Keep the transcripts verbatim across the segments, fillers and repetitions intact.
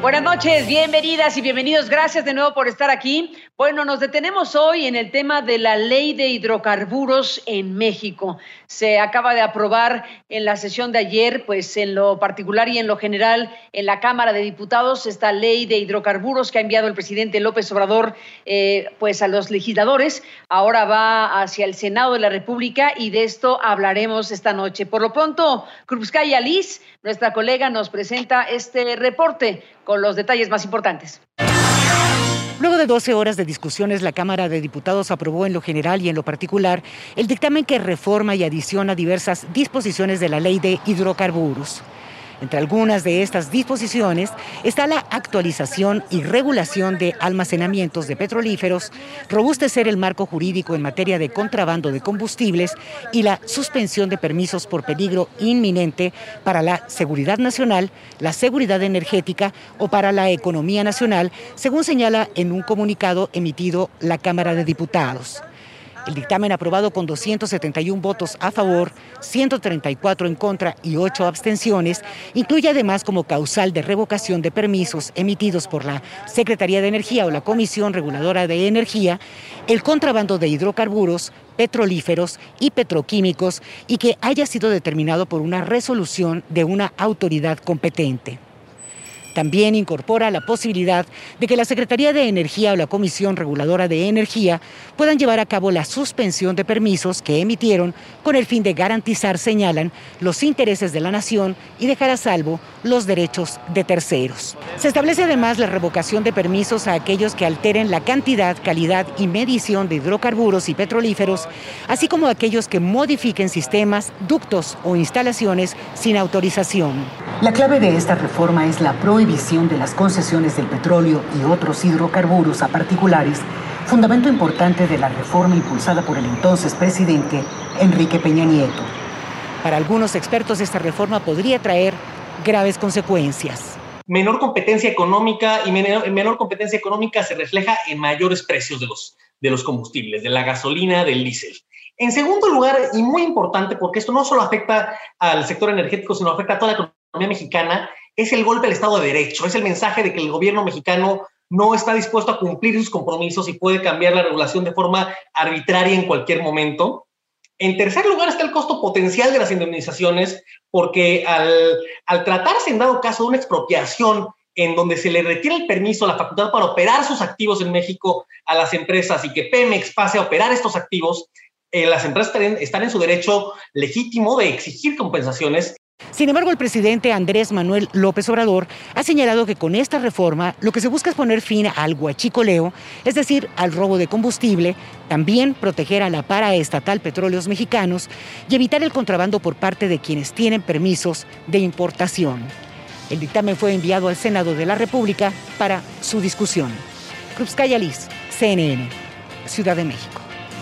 Buenas noches, bienvenidas y bienvenidos. Gracias de nuevo por estar aquí. Bueno, nos detenemos hoy en el tema de la ley de hidrocarburos en México. Se acaba de aprobar en la sesión de ayer, pues en lo particular y en lo general, en la Cámara de Diputados, esta ley de hidrocarburos que ha enviado el presidente López Obrador eh, pues a los legisladores. Ahora va hacia el Senado de la República y de esto hablaremos esta noche. Por lo pronto, Krupskaya Liz, nuestra colega, nos presenta este reporte con los detalles más importantes. Luego de doce horas de discusiones, la Cámara de Diputados aprobó en lo general y en lo particular el dictamen que reforma y adiciona diversas disposiciones de la Ley de Hidrocarburos. Entre algunas de estas disposiciones está la actualización y regulación de almacenamientos de petrolíferos, robustecer el marco jurídico en materia de contrabando de combustibles y la suspensión de permisos por peligro inminente para la seguridad nacional, la seguridad energética o para la economía nacional, según señala en un comunicado emitido la Cámara de Diputados. El dictamen, aprobado con doscientos setenta y uno votos a favor, ciento treinta y cuatro en contra y ocho abstenciones, incluye además como causal de revocación de permisos emitidos por la Secretaría de Energía o la Comisión Reguladora de Energía el contrabando de hidrocarburos, petrolíferos y petroquímicos y que haya sido determinado por una resolución de una autoridad competente. También incorpora la posibilidad de que la Secretaría de Energía o la Comisión Reguladora de Energía puedan llevar a cabo la suspensión de permisos que emitieron con el fin de garantizar, señalan, los intereses de la nación y dejar a salvo los derechos de terceros. Se establece además la revocación de permisos a aquellos que alteren la cantidad, calidad y medición de hidrocarburos y petrolíferos, así como a aquellos que modifiquen sistemas, ductos o instalaciones sin autorización. La clave de esta reforma es la prohibición de las concesiones del petróleo y otros hidrocarburos a particulares, fundamento importante de la reforma impulsada por el entonces presidente Enrique Peña Nieto. Para algunos expertos, esta reforma podría traer graves consecuencias. Menor competencia económica y menor, menor competencia económica se refleja en mayores precios de los, de los combustibles, de la gasolina, del diésel. En segundo lugar, y muy importante, porque esto no solo afecta al sector energético, sino afecta a toda la economía mexicana, es el golpe al Estado de Derecho, es el mensaje de que el gobierno mexicano no está dispuesto a cumplir sus compromisos y puede cambiar la regulación de forma arbitraria en cualquier momento. En tercer lugar está el costo potencial de las indemnizaciones, porque al, al tratarse en dado caso de una expropiación en donde se le retira el permiso, la facultad para operar sus activos en México a las empresas y que Pemex pase a operar estos activos, eh, las empresas están, están en su derecho legítimo de exigir compensaciones. Sin embargo, el presidente Andrés Manuel López Obrador ha señalado que con esta reforma lo que se busca es poner fin al huachicoleo, es decir, al robo de combustible, también proteger a la paraestatal Petróleos Mexicanos y evitar el contrabando por parte de quienes tienen permisos de importación. El dictamen fue enviado al Senado de la República para su discusión. Krupskaya Liz, C N N, Ciudad de México.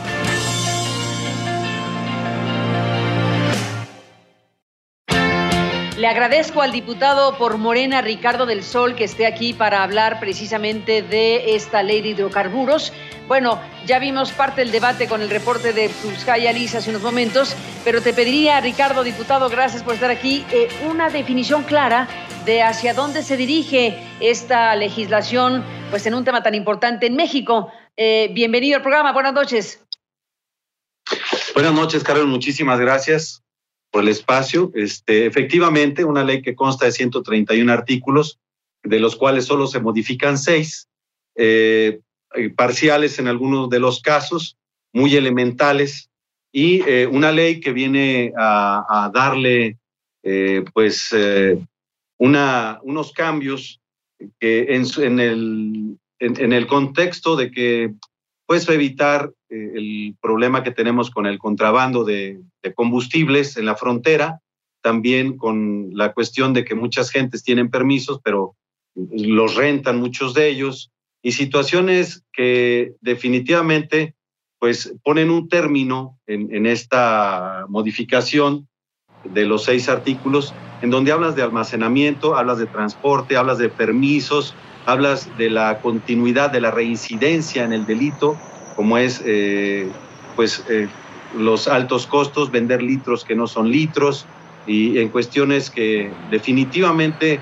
Le agradezco al diputado por Morena, Ricardo del Sol, que esté aquí para hablar precisamente de esta ley de hidrocarburos. Bueno, ya vimos parte del debate con el reporte de Krupskaya Liz hace unos momentos, pero te pediría, Ricardo, diputado, gracias por estar aquí, eh, una definición clara de hacia dónde se dirige esta legislación, pues en un tema tan importante en México. Eh, bienvenido al programa, buenas noches. Buenas noches, Carol, muchísimas gracias por el espacio. Este, efectivamente, una ley que consta de ciento treinta y uno artículos, de los cuales solo se modifican seis, eh, parciales en algunos de los casos, muy elementales, y eh, una ley que viene a, a darle eh, pues eh, una, unos cambios que en, en, el, en, en el contexto de que pues evitar eh, el problema que tenemos con el contrabando de, de combustibles en la frontera, también con la cuestión de que muchas gentes tienen permisos, pero los rentan muchos de ellos, y situaciones que definitivamente pues ponen un término en, en esta modificación de los seis artículos, en donde hablas de almacenamiento, hablas de transporte, hablas de permisos, hablas de la continuidad de la reincidencia en el delito, como es eh, pues eh, los altos costos, vender litros que no son litros, y en cuestiones que definitivamente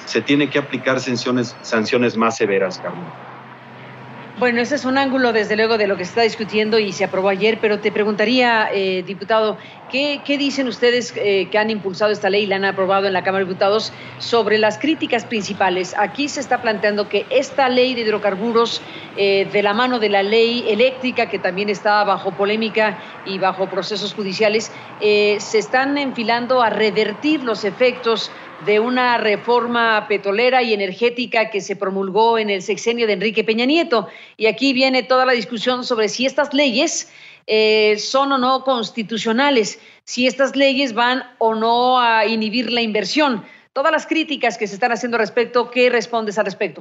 se tiene que aplicar sanciones, sanciones más severas, Carmen. Bueno, ese es un ángulo, desde luego, de lo que se está discutiendo y se aprobó ayer, pero te preguntaría, eh, diputado, ¿qué, qué dicen ustedes eh, que han impulsado esta ley y la han aprobado en la Cámara de Diputados sobre las críticas principales? Aquí se está planteando que esta ley de hidrocarburos, eh, de la mano de la ley eléctrica, que también está bajo polémica y bajo procesos judiciales, eh, se están enfilando a revertir los efectos de una reforma petrolera y energética que se promulgó en el sexenio de Enrique Peña Nieto. Y aquí viene toda la discusión sobre si estas leyes eh, son o no constitucionales, si estas leyes van o no a inhibir la inversión. Todas las críticas que se están haciendo al respecto, ¿qué respondes al respecto?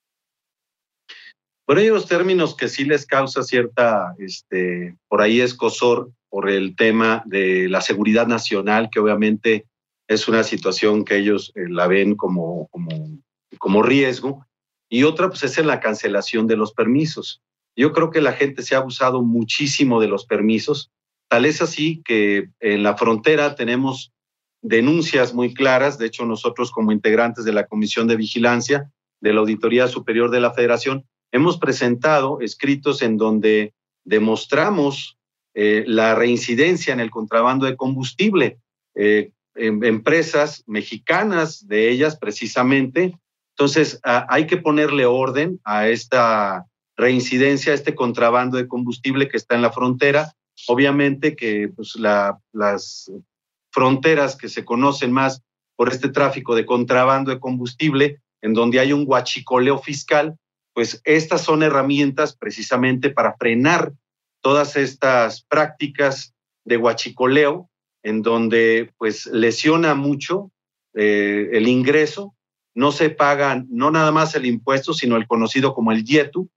Bueno, hay unos términos que sí les causa cierta, este, por ahí escozor por el tema de la seguridad nacional, que obviamente es una situación que ellos eh, la ven como, como, como riesgo, y otra pues es en la cancelación de los permisos. Yo creo que la gente se ha abusado muchísimo de los permisos, tal es así que en la frontera tenemos denuncias muy claras. De hecho, nosotros como integrantes de la Comisión de Vigilancia de la Auditoría Superior de la Federación hemos presentado escritos en donde demostramos eh, la reincidencia en el contrabando de combustible, eh, empresas mexicanas de ellas precisamente. Entonces a, hay que ponerle orden a esta reincidencia, a este contrabando de combustible que está en la frontera. Obviamente que pues, la, las fronteras que se conocen más por este tráfico de contrabando de combustible, en donde hay un huachicoleo fiscal, pues estas son herramientas precisamente para frenar todas estas prácticas de huachicoleo, en donde pues lesiona mucho eh, el ingreso. No se pagan no nada más el impuesto, sino el conocido como el YETU,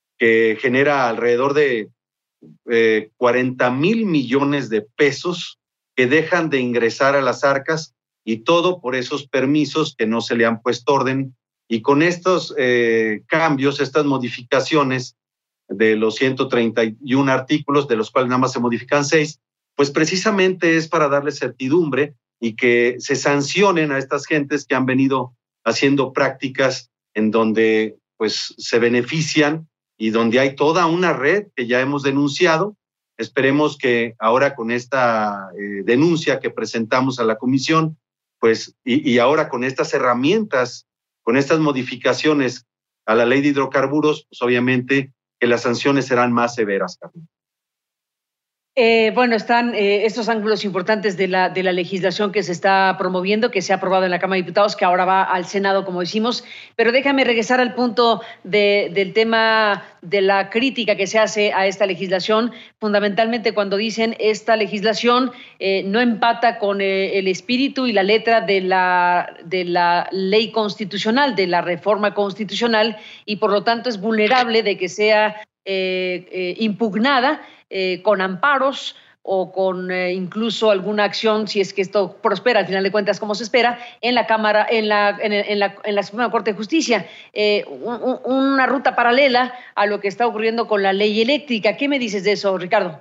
que genera alrededor de eh, cuarenta mil millones de pesos que dejan de ingresar a las arcas, y todo por esos permisos que no se le han puesto orden. Y con estos eh, cambios, estas modificaciones de los ciento treinta y uno artículos, de los cuales nada más se modifican seis, pues precisamente es para darle certidumbre y que se sancionen a estas gentes que han venido haciendo prácticas en donde pues se benefician y donde hay toda una red que ya hemos denunciado. Esperemos que ahora con esta eh, denuncia que presentamos a la comisión, pues y, y ahora con estas herramientas, con estas modificaciones a la ley de hidrocarburos, pues obviamente que las sanciones serán más severas, Carmen. Eh, bueno, están eh, estos ángulos importantes de la, de la legislación que se está promoviendo, que se ha aprobado en la Cámara de Diputados, que ahora va al Senado, como decimos, pero déjame regresar al punto de, del tema de la crítica que se hace a esta legislación, fundamentalmente cuando dicen esta legislación eh, no empata con eh, el espíritu y la letra de la, de la ley constitucional, de la reforma constitucional, y por lo tanto es vulnerable de que sea eh, eh, impugnada Eh, con amparos o con eh, incluso alguna acción, si es que esto prospera, al final de cuentas, como se espera, en la Cámara, en la, en, en la, en la Suprema Corte de Justicia. Eh, un, una ruta paralela a lo que está ocurriendo con la ley eléctrica. ¿Qué me dices de eso, Ricardo?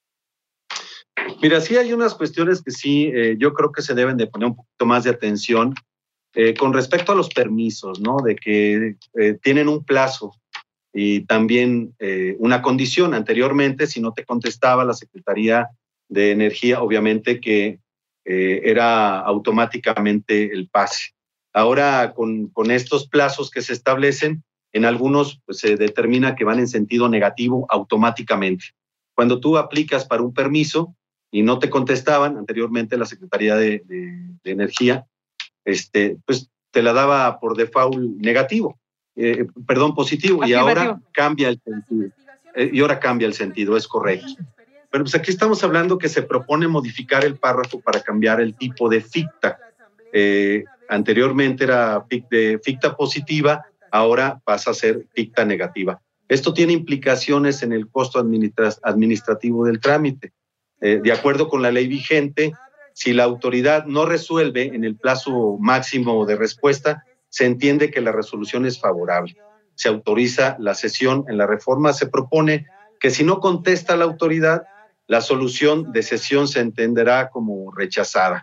Mira, sí hay unas cuestiones que sí, eh, yo creo que se deben de poner un poquito más de atención eh, con respecto a los permisos, ¿no? De que eh, tienen un plazo y también eh, una condición. Anteriormente, si no te contestaba la Secretaría de Energía, obviamente que eh, era automáticamente el pase. Ahora, con, con estos plazos que se establecen, en algunos pues, se determina que van en sentido negativo automáticamente. Cuando tú aplicas para un permiso y no te contestaban, anteriormente la Secretaría de, de, de Energía, este, pues te la daba por default negativo. Eh, perdón, positivo, y ahora cambia el sentido. Eh, y ahora cambia el sentido, es correcto. Pero pues aquí estamos hablando que se propone modificar el párrafo para cambiar el tipo de ficta. Eh, anteriormente era de ficta positiva, ahora pasa a ser ficta negativa. Esto tiene implicaciones en el costo administra administrativo del trámite. Eh, de acuerdo con la ley vigente, si la autoridad no resuelve en el plazo máximo de respuesta, se entiende que la resolución es favorable. Se autoriza la sesión. En la reforma se propone que si no contesta la autoridad, la solución de sesión se entenderá como rechazada.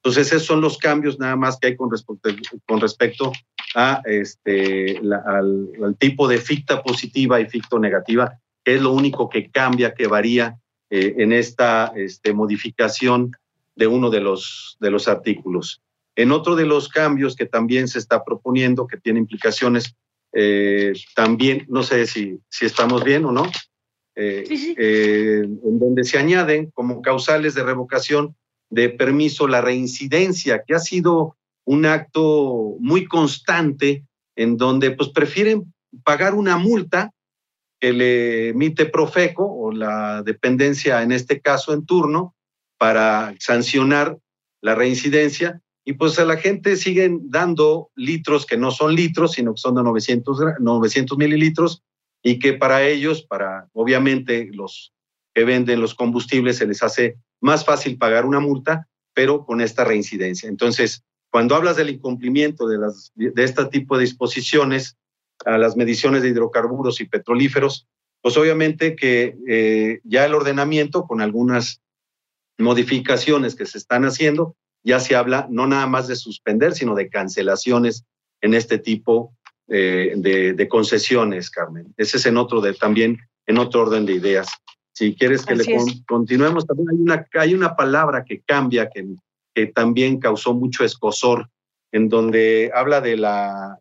Entonces, esos son los cambios nada más que hay con respecto, con respecto a este, la, al, al tipo de ficta positiva y ficta negativa, que es lo único que cambia, que varía eh, en esta este, modificación de uno de los, de los artículos. En otro de los cambios que también se está proponiendo, que tiene implicaciones, eh, también, no sé si, si estamos bien o no, eh, sí, sí. Eh, en donde se añaden como causales de revocación de permiso la reincidencia, que ha sido un acto muy constante en donde pues prefieren pagar una multa que le emite Profeco o la dependencia, en este caso en turno, para sancionar la reincidencia, y pues a la gente siguen dando litros que no son litros, sino que son de novecientos mililitros, y que para ellos, para obviamente los que venden los combustibles, se les hace más fácil pagar una multa, pero con esta reincidencia. Entonces, cuando hablas del incumplimiento de, las, de este tipo de disposiciones a las mediciones de hidrocarburos y petrolíferos, pues obviamente que eh, ya el ordenamiento, con algunas modificaciones que se están haciendo, ya se habla no nada más de suspender, sino de cancelaciones en este tipo eh, de, de concesiones, Carmen. Ese es en otro de, también en otro orden de ideas. Si quieres que Así le con, continuemos, también hay una, hay una palabra que cambia, que, que también causó mucho escozor, en donde habla de la,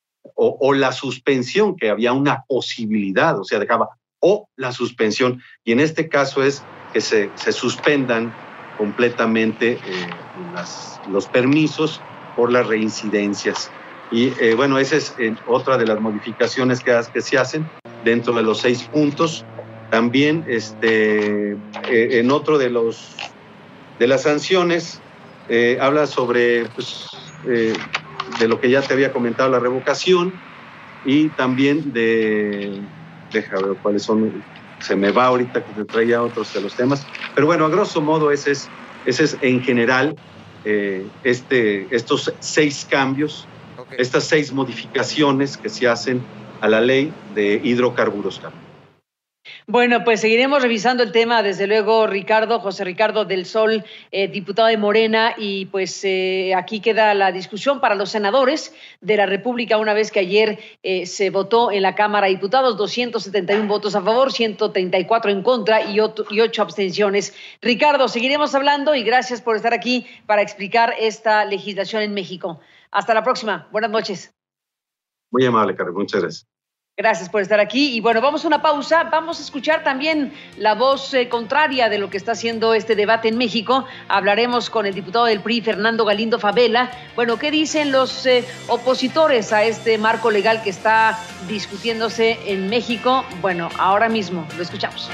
o, o la suspensión, que había una posibilidad, o sea, dejaba, o la suspensión, y en este caso es que se, se suspendan completamente eh, las, los permisos por las reincidencias. Y eh, bueno, esa es eh, otra de las modificaciones que, que se hacen dentro de los seis puntos. También este, eh, en otro de, los, de las sanciones eh, habla sobre pues, eh, de lo que ya te había comentado, la revocación, y también de, déjame ver cuáles son, se me va ahorita que te traía otros de los temas, pero bueno, a grosso modo ese es, ese es en general eh, este, estos seis cambios, okay. Estas seis modificaciones que se hacen a la ley de hidrocarburos. Bueno, pues seguiremos revisando el tema, desde luego, Ricardo, José Ricardo del Sol, eh, diputado de Morena, y pues eh, aquí queda la discusión para los senadores de la República, una vez que ayer eh, se votó en la Cámara de Diputados, doscientos setenta y uno votos a favor, ciento treinta y cuatro en contra y, otro, y ocho abstenciones. Ricardo, seguiremos hablando y gracias por estar aquí para explicar esta legislación en México. Hasta la próxima. Buenas noches. Muy amable, Carmen. Muchas gracias. Gracias por estar aquí. Y bueno, vamos a una pausa. Vamos a escuchar también la voz eh, contraria de lo que está haciendo este debate en México. Hablaremos con el diputado del P R I, Fernando Galindo Favela. Bueno, ¿qué dicen los eh, opositores a este marco legal que está discutiéndose en México? Bueno, ahora mismo lo escuchamos.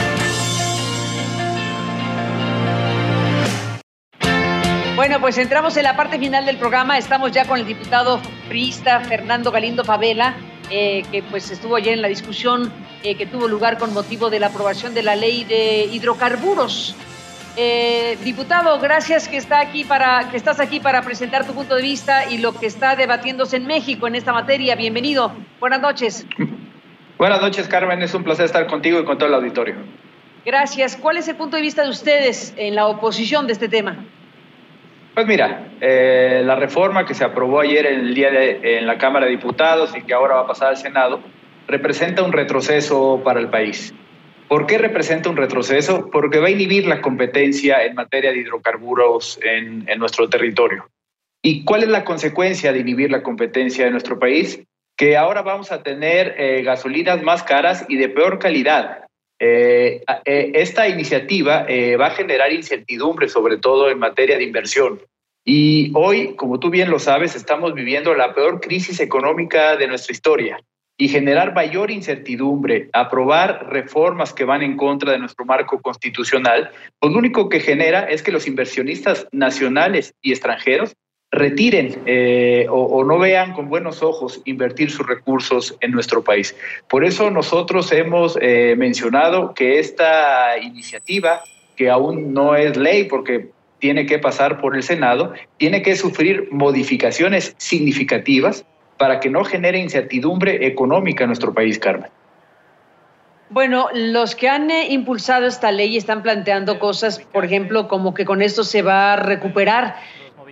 Bueno, pues entramos en la parte final del programa. Estamos ya con el diputado priista Fernando Galindo Favela, eh, que pues estuvo ayer en la discusión eh, que tuvo lugar con motivo de la aprobación de la ley de hidrocarburos. Eh, diputado, gracias que está aquí para que estás aquí para presentar tu punto de vista y lo que está debatiéndose en México en esta materia. Bienvenido. Buenas noches. Buenas noches, Carmen. Es un placer estar contigo y con todo el auditorio. Gracias. ¿Cuál es el punto de vista de ustedes en la oposición de este tema? Pues mira, eh, la reforma que se aprobó ayer en, el día de, en la Cámara de Diputados y que ahora va a pasar al Senado, representa un retroceso para el país. ¿Por qué representa un retroceso? Porque va a inhibir la competencia en materia de hidrocarburos en, en nuestro territorio. ¿Y cuál es la consecuencia de inhibir la competencia en nuestro país? Que ahora vamos a tener eh, gasolinas más caras y de peor calidad. Eh, eh, esta iniciativa eh, va a generar incertidumbre, sobre todo en materia de inversión. Y hoy, como tú bien lo sabes, estamos viviendo la peor crisis económica de nuestra historia. Y generar mayor incertidumbre, aprobar reformas que van en contra de nuestro marco constitucional, pues lo único que genera es que los inversionistas nacionales y extranjeros retiren eh, o, o no vean con buenos ojos invertir sus recursos en nuestro país. Por eso nosotros hemos eh, mencionado que esta iniciativa, que aún no es ley porque tiene que pasar por el Senado, tiene que sufrir modificaciones significativas para que no genere incertidumbre económica en nuestro país, Carmen. Bueno, los que han eh, impulsado esta ley están planteando cosas, por ejemplo, como que con esto se va a recuperar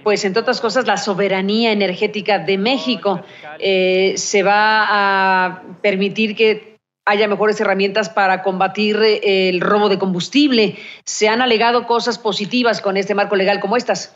pues entre otras cosas, la soberanía energética de México. Eh, se va a permitir que haya mejores herramientas para combatir eh, el robo de combustible. ¿Se han alegado cosas positivas con este marco legal como estas?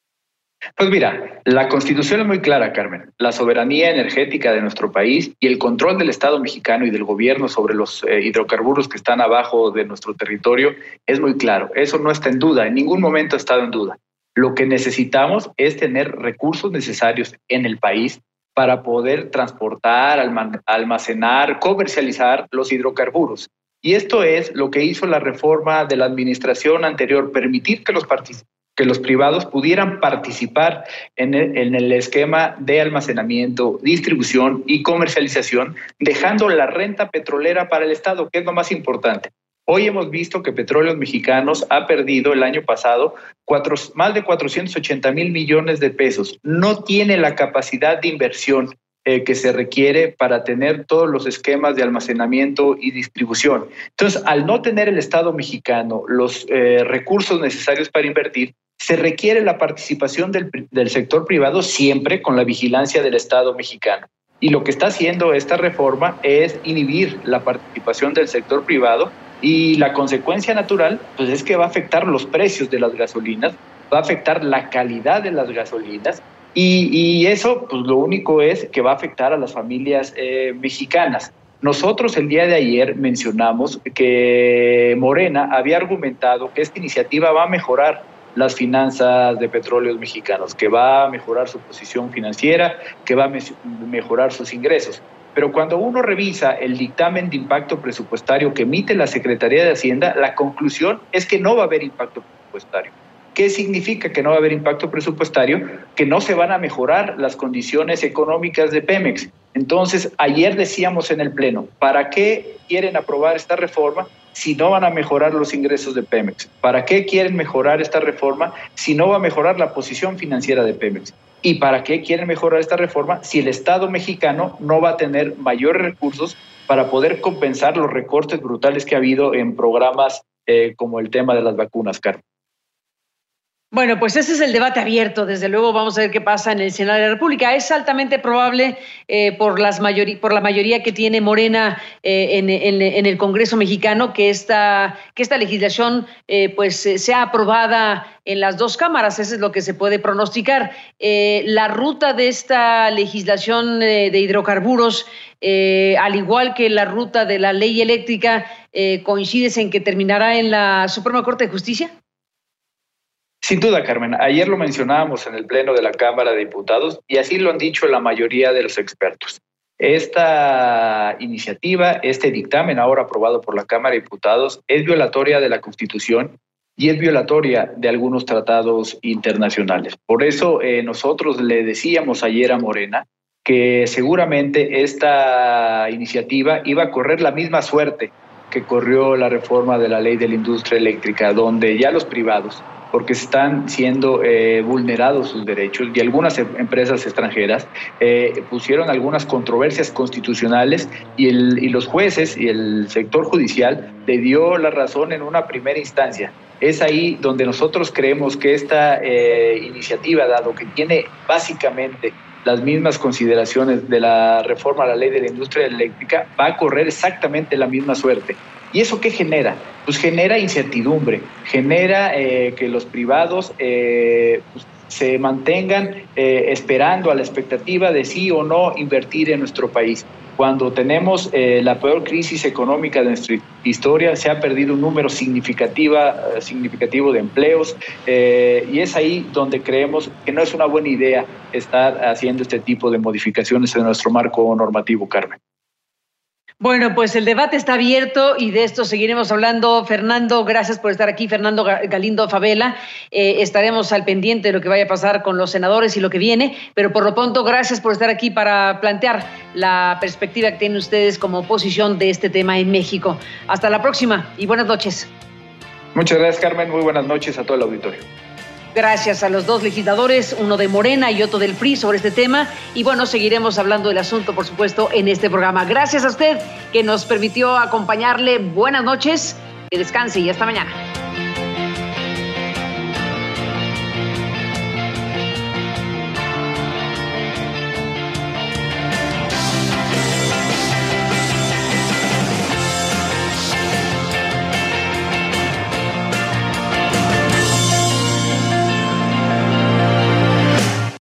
Pues mira, la Constitución es muy clara, Carmen. La soberanía energética de nuestro país y el control del Estado mexicano y del gobierno sobre los eh, hidrocarburos que están abajo de nuestro territorio es muy claro. Eso no está en duda, en ningún momento ha estado en duda. Lo que necesitamos es tener recursos necesarios en el país para poder transportar, almacenar, comercializar los hidrocarburos. Y esto es lo que hizo la reforma de la administración anterior, permitir que los participantes que los privados pudieran participar en el, en el esquema de almacenamiento, distribución y comercialización, dejando la renta petrolera para el Estado, que es lo más importante. Hoy hemos visto que Petróleos Mexicanos ha perdido el año pasado cuatro, más de cuatrocientos ochenta mil millones de pesos. No tiene la capacidad de inversión eh, que se requiere para tener todos los esquemas de almacenamiento y distribución. Entonces, al no tener el Estado mexicano los eh, recursos necesarios para invertir, se requiere la participación del, del sector privado siempre con la vigilancia del Estado mexicano. Y lo que está haciendo esta reforma es inhibir la participación del sector privado y la consecuencia natural pues es que va a afectar los precios de las gasolinas, va a afectar la calidad de las gasolinas y, y eso pues lo único es que va a afectar a las familias eh, mexicanas. Nosotros el día de ayer mencionamos que Morena había argumentado que esta iniciativa va a mejorar las finanzas de Petróleos Mexicanos, que va a mejorar su posición financiera, que va a me- mejorar sus ingresos. Pero cuando uno revisa el dictamen de impacto presupuestario que emite la Secretaría de Hacienda, la conclusión es que no va a haber impacto presupuestario. ¿Qué significa que no va a haber impacto presupuestario? Que no se van a mejorar las condiciones económicas de Pemex. Entonces, ayer decíamos en el Pleno, ¿para qué quieren aprobar esta reforma si no van a mejorar los ingresos de Pemex? ¿Para qué quieren mejorar esta reforma si no va a mejorar la posición financiera de Pemex? ¿Y para qué quieren mejorar esta reforma si el Estado mexicano no va a tener mayores recursos para poder compensar los recortes brutales que ha habido en programas eh, como el tema de las vacunas, Carmen? Bueno, pues ese es el debate abierto. Desde luego vamos a ver qué pasa en el Senado de la República. Es altamente probable eh, por, las mayori- por la mayoría que tiene Morena eh, en, en, en el Congreso mexicano que esta, que esta legislación eh, pues eh, sea aprobada en las dos cámaras. Eso es lo que se puede pronosticar. Eh, la ruta de esta legislación eh, de hidrocarburos, eh, al igual que la ruta de la ley eléctrica, eh, ¿coincides en que terminará en la Suprema Corte de Justicia? Sin duda, Carmen. Ayer lo mencionábamos en el Pleno de la Cámara de Diputados y así lo han dicho la mayoría de los expertos. Esta iniciativa, este dictamen ahora aprobado por la Cámara de Diputados es violatoria de la Constitución y es violatoria de algunos tratados internacionales. Por eso eh, nosotros le decíamos ayer a Morena que seguramente esta iniciativa iba a correr la misma suerte que corrió la reforma de la ley de la industria eléctrica, donde ya los privados, porque están siendo eh, vulnerados sus derechos y algunas em- empresas extranjeras eh, pusieron algunas controversias constitucionales y, el, y los jueces y el sector judicial le dio la razón en una primera instancia. Es ahí donde nosotros creemos que esta eh, iniciativa, dado que tiene básicamente las mismas consideraciones de la reforma a la ley de la industria eléctrica, va a correr exactamente la misma suerte. ¿Y eso qué genera? Pues genera incertidumbre, genera eh, que los privados eh, pues, se mantengan eh, esperando a la expectativa de sí o no invertir en nuestro país. Cuando tenemos eh, la peor crisis económica de nuestra historia, se ha perdido un número significativa, eh, significativo de empleos eh, y es ahí donde creemos que no es una buena idea estar haciendo este tipo de modificaciones en nuestro marco normativo, Carmen. Bueno, pues el debate está abierto y de esto seguiremos hablando. Fernando, gracias por estar aquí. Fernando Galindo Favela. Eh, estaremos al pendiente de lo que vaya a pasar con los senadores y lo que viene, pero por lo pronto, gracias por estar aquí para plantear la perspectiva que tienen ustedes como oposición de este tema en México. Hasta la próxima y buenas noches. Muchas gracias, Carmen. Muy buenas noches a todo el auditorio. Gracias a los dos legisladores, uno de Morena y otro del P R I, sobre este tema. Y bueno, seguiremos hablando del asunto, por supuesto, en este programa. Gracias a usted que nos permitió acompañarle. Buenas noches, que descanse y hasta mañana.